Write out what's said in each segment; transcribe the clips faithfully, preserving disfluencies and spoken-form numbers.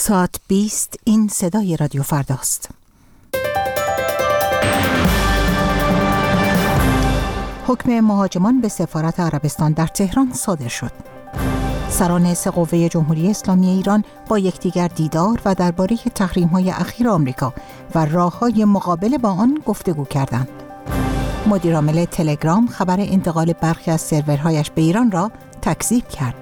ساعت بیست این صدای رادیو فرداست. حکم مهاجمان به سفارت عربستان در تهران صادر شد. سران سه قوه جمهوری اسلامی ایران با یکدیگر دیدار و درباره تحریم‌های اخیر آمریکا و راه‌های مقابله با آن گفتگو کردند. مدیر عامل تلگرام خبر انتقال برخی از سرورهایش به ایران را تکذیب کرد.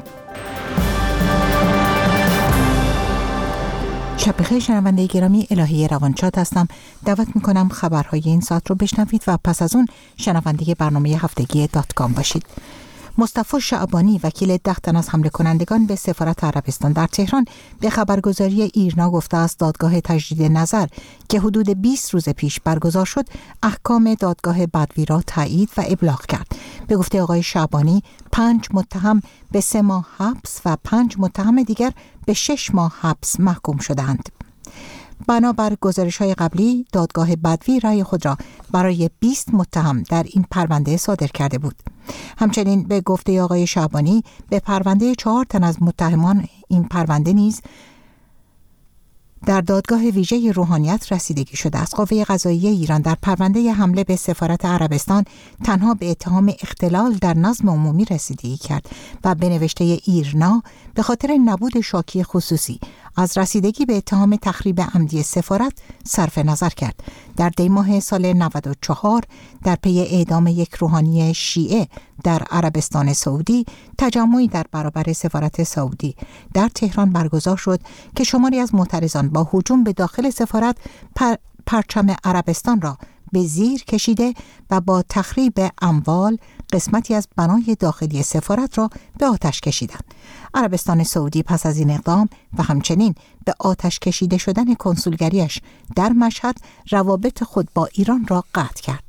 شب بخیر شنونده گرامی، الهی روانشاد هستم. دعوت میکنم خبرهای این ساعت رو بشنوید و پس از اون شنونده برنامه هفتگی دات کام باشید. مصطفی شعبانی وکیل ده تن از حمله کنندگان به سفارت عربستان در تهران به خبرگزاری ایرنا گفته است دادگاه تجدید نظر که حدود بیست روز پیش برگزار شد احکام دادگاه بدوی را تایید و ابلاغ کرد. به گفته آقای شعبانی پنج متهم به سه ماه حبس و پنج متهم دیگر به شش ماه حبس محکوم شدند. بنابر گزارش‌های قبلی دادگاه بدوی رأی خود را برای بیست متهم در این پرونده صادر کرده بود. همچنین به گفته آقای شعبانی به پرونده چهار تن از متهمان این پرونده نیز در دادگاه ویژه روحانیت رسیدگی شده است. قوه قضاییه ایران در پرونده حمله به سفارت عربستان تنها به اتهام اختلال در نظم عمومی رسیدگی کرد و به نوشته ایرنا به خاطر نبود شاکی خصوصی از رسیدگی به اتهام تخریب عمدی سفارت صرف نظر کرد. در دی ماه سال نود و چهار در پی اعدام یک روحانی شیعه در عربستان سعودی تجمعی در برابر سفارت سعودی در تهران برگزار شد که شماری از معترضان با هجوم به داخل سفارت پر پرچم عربستان را به زیر کشیده و با تخریب اموال قسمتی از بنای داخلی سفارت را به آتش کشیدند. عربستان سعودی پس از این اقدام و همچنین به آتش کشیده شدن کنسولگریش در مشهد روابط خود با ایران را قطع کرد.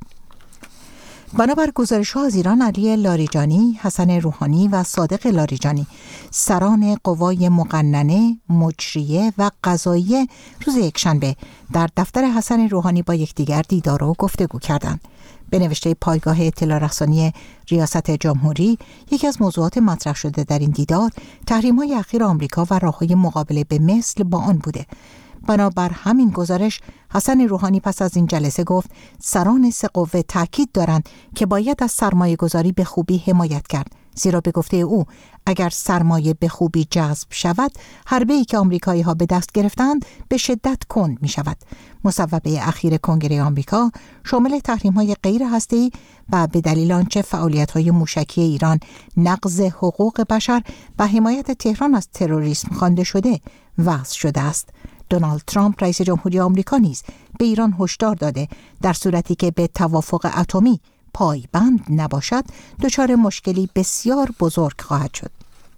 بنابر گزارش‌ها از ایران، علی لاریجانی، حسن روحانی و صادق لاریجانی سران قوای مقننه، مجریه و قضاییه روز یکشنبه در دفتر حسن روحانی با یکدیگر دیدار و گفتگو کردند. به نوشته پایگاه اطلاع رسانی ریاست جمهوری، یکی از موضوعات مطرح شده در این دیدار تحریم‌های اخیر آمریکا و راه‌های مقابله به مثل با آن بوده. بنابر همین گزارش حسن روحانی پس از این جلسه گفت سران سه قوه تاکید دارند که باید از سرمایه گذاری به خوبی حمایت کرد، زیرا به گفته او اگر سرمایه به خوبی جذب شود حربه‌ای که آمریکایی ها به دست گرفتند به شدت کند می شود. مصوبه اخیر کنگره آمریکا شامل تحریم‌های غیر هسته‌ای و به دلیل آنچه فعالیت‌های موشکی ایران نقض حقوق بشر و حمایت تهران از تروریسم خوانده شده وضع شده است. دونالد ترامپ رئیس جمهوری آمریکا نیز به ایران هشدار داده در صورتی که به توافق اتمی پایبند نباشد دچار مشکلی بسیار بزرگ خواهد شد.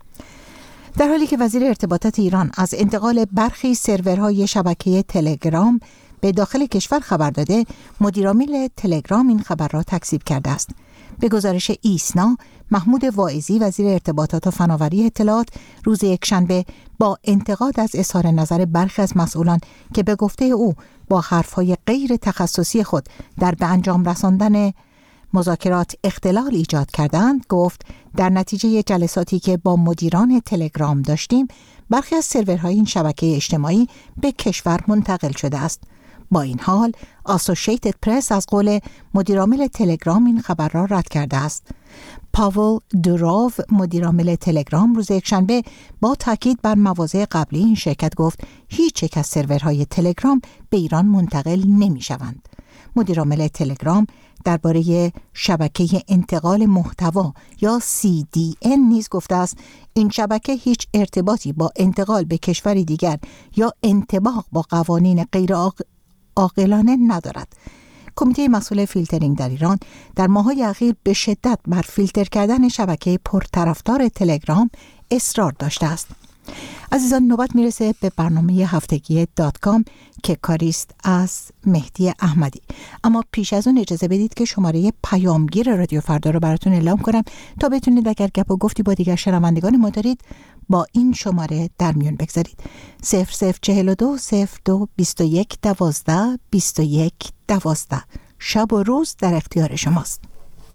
در حالی که وزیر ارتباطات ایران از انتقال برخی سرورهای شبکه تلگرام به داخل کشور خبر داده، مدیرعامل تلگرام این خبر را تکذیب کرده است. به گزارش ایسنا، محمود واعظی وزیر ارتباطات و فناوری اطلاعات روز یکشنبه با انتقاد از اظهار نظر برخی از مسئولان که به گفته او با حرفهای غیر تخصصی خود در به انجام رساندن مذاکرات اختلال ایجاد کردند، گفت در نتیجه جلساتی که با مدیران تلگرام داشتیم برخی از سرورهای این شبکه اجتماعی به کشور منتقل شده است. با این حال آسوشیتد پرس از قول مدیرعامل تلگرام این خبر را رد کرده است. پاول دوراو مدیرعامل تلگرام روز یکشنبه با تاکید بر مواضع قبلی این شرکت گفت هیچ یک از سرورهای تلگرام به ایران منتقل نمی شوند. مدیرعامل تلگرام درباره شبکه انتقال محتوا یا سی دی ان نیز گفته است این شبکه هیچ ارتباطی با انتقال به کشوری دیگر یا انطباق با قوانین غیر عاقلانه ندارد. کمیته مسئول فیلترینگ در ایران در ماه‌های اخیر به شدت بر فیلتر کردن شبکه پرطرفدار تلگرام اصرار داشته است. عزیزان، نوبت میرسه به برنامه هفتگی دات کام که کاریست از مهدی احمدی. اما پیش از اون اجازه بدید که شماره پیامگیر رادیو فردا رو براتون اعلام کنم تا بتونید اگر گپ و گفتی با دیگر شنوندگان ما دارید با این شماره در میون بگذارید. صفر صفر چهل و دو صفر دو بیست و یک دوازده بیست و یک دوازده. شب و روز در اختیار شماست.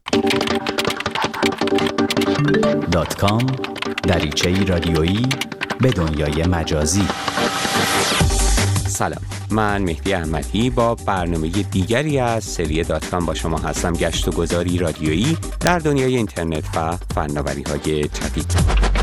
دات کام دریچه‌ای رادیویی به دنیای مجازی. سلام، من مهدی احمدی با برنامه دیگری از سری دات کام با شما هستم. گشت و گذاری رادیویی در دنیای اینترنت و فناوری‌های جدید.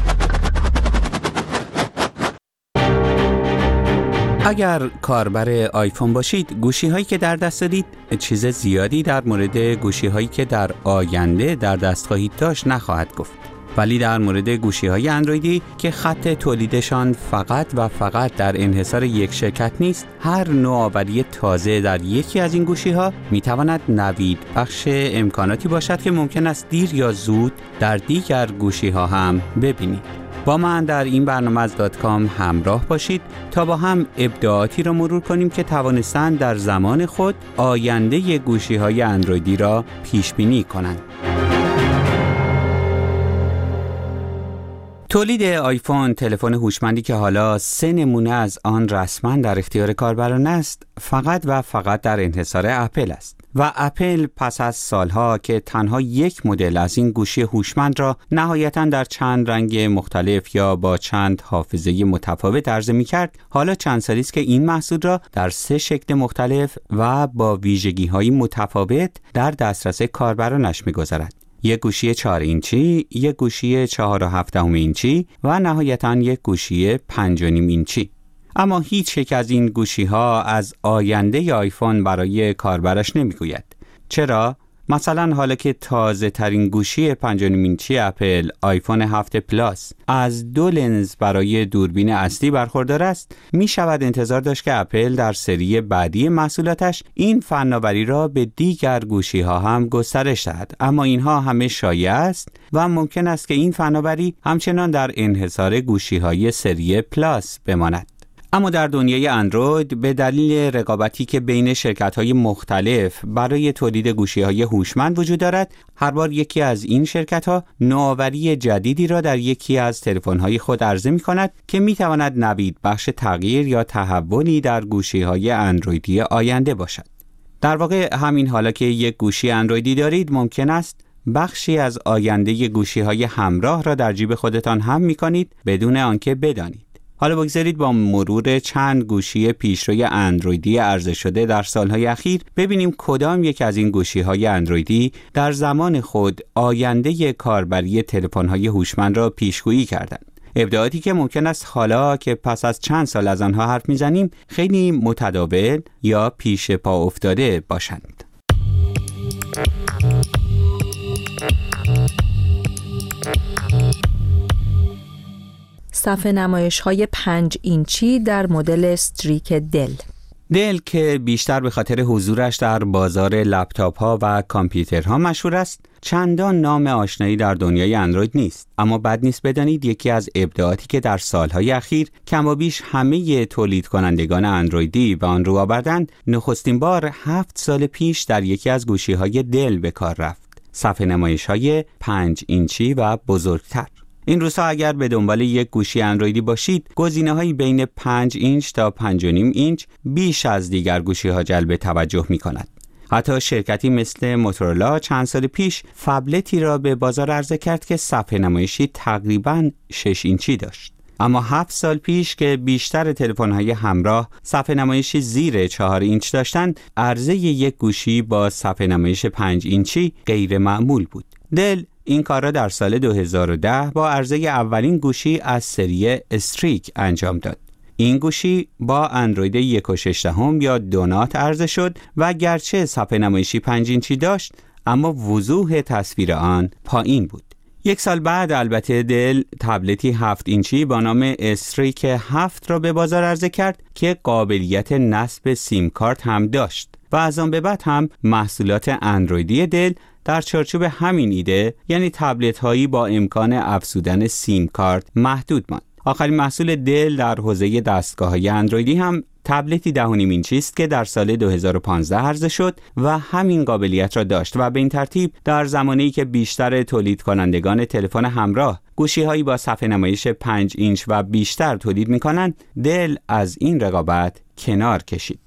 اگر کاربر آیفون باشید، گوشی‌هایی که در دست دارید چیز زیادی در مورد گوشی‌هایی که در آینده در دست خواهید داشت نخواهد گفت. ولی در مورد گوشی‌های اندرویدی که خط تولیدشان فقط و فقط در انحصار یک شرکت نیست، هر نوآوری تازه در یکی از این گوشی‌ها می‌تواند نوید بخش امکاناتی باشد که ممکن است دیر یا زود در دیگر گوشی‌ها هم ببینید. با من در این برنامه از دات کام همراه باشید تا با هم ابداعاتی را مرور کنیم که توانستند در زمان خود آینده گوشی‌های اندرویدی را پیش بینی کنند. تولید آیفون، تلفن هوشمندی که حالا سه نمونه از آن رسما در اختیار کاربران است، فقط و فقط در انحصار اپل است. و اپل پس از سالها که تنها یک مدل از این گوشی هوشمند را نهایتاً در چند رنگ مختلف یا با چند حافظه متفاوت عرضه می‌کرد، حالا چند سالی است که این محصول را در سه شکل مختلف و با ویژگی‌های متفاوت در دسترس کاربرانش می‌گذارد. یک گوشی چهار اینچی، یک گوشی چهار و هفت دهم اینچی و نهایتاً یک گوشی پنج و نیم اینچی. اما هیچ یک از این گوشی‌ها از آینده آیفون برای کاربرش نمی‌گوید. چرا؟ مثلا حالا که تازه ترین گوشی پنج و نیم اینچی اپل، آیفون هفت پلاس، از دو لنز برای دوربین اصلی برخوردار است، می شود انتظار داشت که اپل در سری بعدی محصولاتش این فناوری را به دیگر گوشی ها هم گسترش دهد. اما اینها همه شایع است و ممکن است که این فناوری همچنان در انحصار گوشی های سری پلاس بماند. اما در دنیای اندروید به دلیل رقابتی که بین شرکت‌های مختلف برای تولید گوشی‌های هوشمند وجود دارد، هر بار یکی از این شرکت‌ها نوآوری جدیدی را در یکی از تلفن‌های خود عرضه می‌کند که می‌تواند نوید بخش تغییر یا تحولی در گوشی‌های اندرویدی آینده باشد. در واقع همین حالا که یک گوشی اندرویدی دارید، ممکن است بخشی از آینده گوشی‌های همراه را در جیب خودتان هم می‌کنید بدون آنکه بدانید. حالا بگذارید با مرور چند گوشی پیشروی اندرویدی عرضه شده در سالهای اخیر ببینیم کدام یک از این گوشی‌های اندرویدی در زمان خود آینده کاربری تلفن‌های هوشمند را پیشگویی کردند. ابداعاتی که ممکن است حالا که پس از چند سال از آنها حرف می‌زنیم خیلی متداول یا پیش پا افتاده باشند. صفحه نمایش‌های پنج اینچی در مدل استریک دل. دل که بیشتر به خاطر حضورش در بازار لپتاپ‌ها و کامپیوترها مشهور است، چندان نام آشنایی در دنیای اندروید نیست. اما بد نیست بدانید یکی از ابداعاتی که در سالهای اخیر کم و بیش همه تولید کنندگان اندرویدی به آن رو آوردند، نخستین بار هفت سال پیش در یکی از گوشی‌های دل به کار رفت. صفحه نمایش‌های پنج اینچی و بزرگتر. این روزها اگر به دنبال یک گوشی اندرویدی باشید، گزینه‌هایی بین پنج اینچ تا پنج و نیم اینچ بیش از دیگر گوشی‌ها جلب توجه می‌کند. حتی شرکتی مثل موتورولا چند سال پیش فبلتی را به بازار عرضه کرد که صفحه نمایشی تقریباً شش اینچی داشت. اما هفت سال پیش که بیشتر تلفن‌های همراه صفحه نمایشی زیر چهار اینچ داشتند، عرضه یک گوشی با صفحه نمایش پنج اینچی غیر معمول بود. دل این کار را در سال دو هزار و ده با عرضه اولین گوشی از سری استریک انجام داد. این گوشی با اندروید یک و شش دهم یا دونات عرضه شد و گرچه صفحه نمایشی پنج اینچی داشت، اما وضوح تصویر آن پایین بود. یک سال بعد البته دل تبلتی هفت اینچی با نام استریک هفت را به بازار عرضه کرد که قابلیت نصب سیم کارت هم داشت و از آن به بعد هم محصولات اندرویدی دل در چارچوب همین ایده، یعنی تبلت هایی با امکان افزودن سیم کارت، محدود ماند. آخرین محصول دل در حوزه دستگاه های اندرویدی هم تبلتی ده و نیم اینچی است که در سال دو هزار و پانزده عرضه شد و همین قابلیت را داشت و به این ترتیب در زمانی که بیشتر تولید کنندگان تلفن همراه گوشی هایی با صفحه نمایش پنج اینچ و بیشتر تولید می کنند، دل از این رقابت کنار کشید.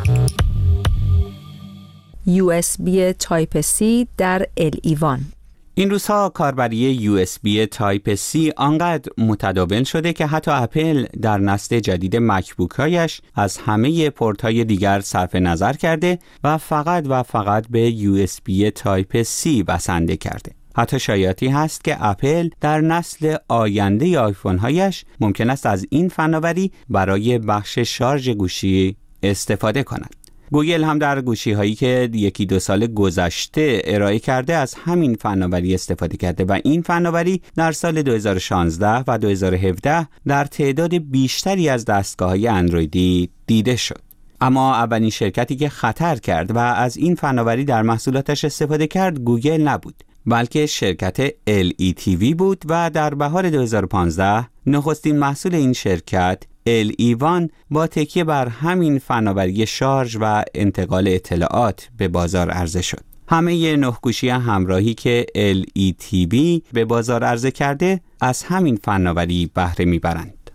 یو اس بی تایپ سی در ال ای وان. این روزها کاربری یو اس بی تایپ سی آنقدر متداول شده که حتی اپل در نسل جدید مکبوک هایش از همه پورت های دیگر صرف نظر کرده و فقط و فقط به یو اس بی تایپ سی بسنده کرده. حتی شایعاتی هست که اپل در نسل آینده آیفون هایش ممکن است از این فناوری برای بخش شارژ گوشی استفاده کند. گوگل هم در گوشی هایی که یکی دو سال گذشته ارائه کرده از همین فناوری استفاده کرده و این فناوری در سال دو هزار و شانزده و دو هزار و هفده در تعداد بیشتری از دستگاه‌های اندرویدی دیده شد. اما اولین شرکتی که خطر کرد و از این فناوری در محصولاتش استفاده کرد گوگل نبود، بلکه شرکت ال ای تی وی بود و در بهار دو هزار و پانزده نخستین محصول این شرکت ال ای وان با تکیه بر همین فناوری شارژ و انتقال اطلاعات به بازار عرضه شد. همه نه گوشی همراهی که ال ای تی وی به بازار عرضه کرده از همین فناوری بهره میبرند.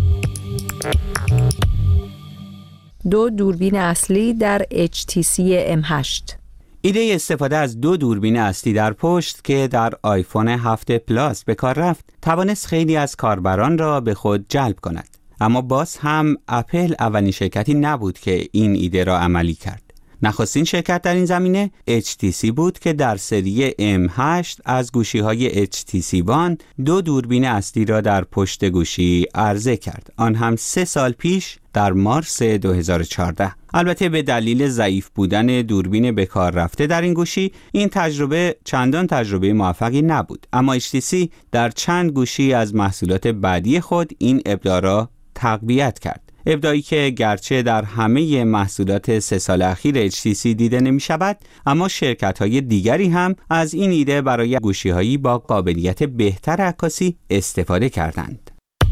دو دوربین اصلی در اچ تی سی ام هشت. ایده استفاده از دو دوربین اصلی در پشت که در آیفون هفت پلاس به کار رفت توانست خیلی از کاربران را به خود جلب کند. اما باز هم اپل اولین شرکتی نبود که این ایده را عملی کرد. نخستین شرکت در این زمینه اچ تی سی بود که در سری ام هشت از گوشی‌های اچ تی سی وان دو دوربین اصلی را در پشت گوشی عرضه کرد. آن هم سه سال پیش در مارس دو هزار و چهارده. البته به دلیل ضعیف بودن دوربین به کار رفته در این گوشی این تجربه چندان تجربه موفقی نبود. اما اچ تی سی در چند گوشی از محصولات بعدی خود این ابداع را تقویت کرد. ابداعی که گرچه در همه محصولات سه سال اخیر اچ تی سی دیده نمی شود، اما شرکت‌های دیگری هم از این ایده برای گوشی‌هایی با قابلیت بهتر عکاسی استفاده کردند.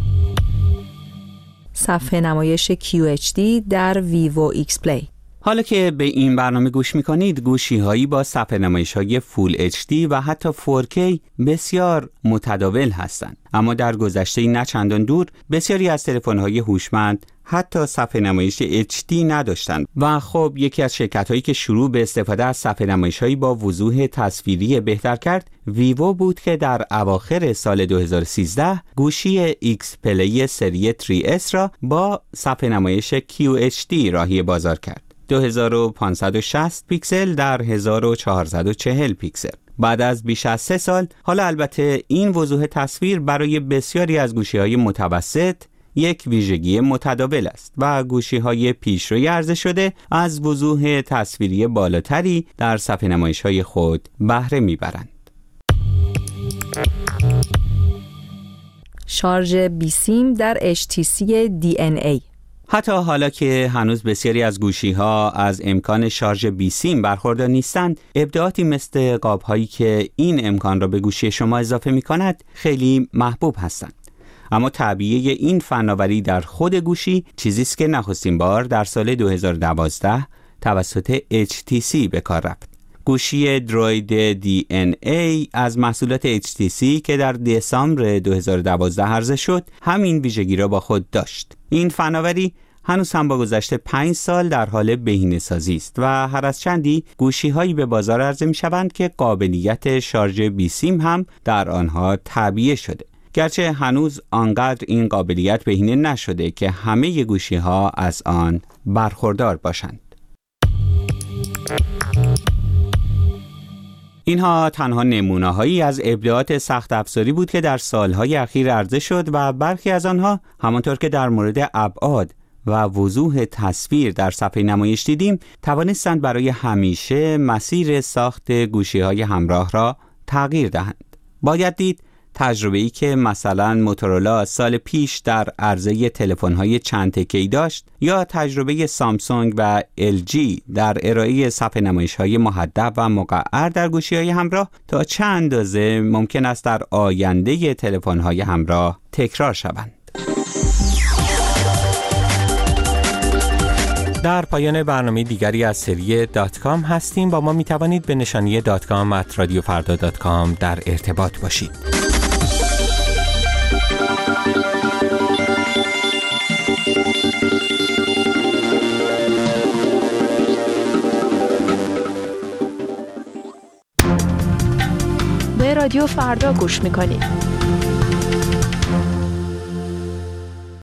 صفحه نمایش کیو اچ دی در ویوو ایکس پلی. حالا که به این برنامه گوش می‌کنید، گوشی‌هایی با صفحه نمایش‌های فول اچ دی و حتی فور کی بسیار متداول هستند. اما در گذشته نه چندان دور بسیاری از تلفن‌های هوشمند حتی صفحه نمایش اچ دی نداشتند و خب یکی از شرکت‌هایی که شروع به استفاده از صفحه نمایش‌هایی با وضوح تصویری بهتر کرد ویوو بود که در اواخر سال دو هزار و سیزده گوشی ایکس پلی سری تری اس را با صفحه نمایش کیو اچ دی راهی بازار کرد. دو هزار و پانصد و شصت پیکسل در هزار و چهارصد و چهل پیکسل. بعد از بیش از سه سال، حالا البته این وضوح تصویر برای بسیاری از گوشی‌های متوسط یک ویژگی متداول است و گوشی‌های پیشروی عرضه شده از وضوح تصویری بالاتری در صفحه نمایش‌های خود بهره می‌برند. شارژ بی سیم در اچ تی سی دی ان ای. حتی حالا که هنوز بسیاری از گوشی‌ها از امکان شارژ بی سیم برخوردار نیستند، ابداعاتی مثل قاب‌هایی که این امکان را به گوشی شما اضافه می‌کند خیلی محبوب هستند. اما تعبیه این فناوری در خود گوشی چیزی است که نخستین بار در سال دو هزار و دوازده توسط اچ تی سی به کار رفت. گوشی دروید دی ان ای از محصولات اچ تی سی که در دسامبر دو هزار و دوازده عرضه شد همین ویژگی را با خود داشت. این فناوری هنوز هم با گذشت پنج سال در حال بهینه‌سازی است و هر از چندی گوشی‌هایی به بازار عرضه می‌شوند که قابلیت شارژ بی سیم هم در آنها تعبیه شده. گرچه هنوز آنقدر این قابلیت بهینه نشده که همه گوشی‌ها از آن برخوردار باشند. اینها تنها نمونه‌هایی از ابداعات سخت افزاری بود که در سالهای اخیر عرضه شد و برخی از آنها همانطور که در مورد ابعاد و وضوح تصویر در صفحه نمایش دیدیم توانستند برای همیشه مسیر ساخت گوشی‌های همراه را تغییر دهند. باید دید تجربه‌ای که مثلا موتورولا سال پیش در عرضه تلفن‌های چند تکه‌ای داشت یا تجربه سامسونگ و ال جی در ارائه صفحه نمایش‌های محدب و مقعر در گوشی‌های همراه تا چه اندازه ممکن است در آینده تلفن‌های همراه تکرار شوند. در پایان برنامه دیگری از سری دات کام هستیم. با ما می توانید به نشانی دات کام ات رادیو فردا دات کام در ارتباط باشید. رادیو فردا گوش میکنید.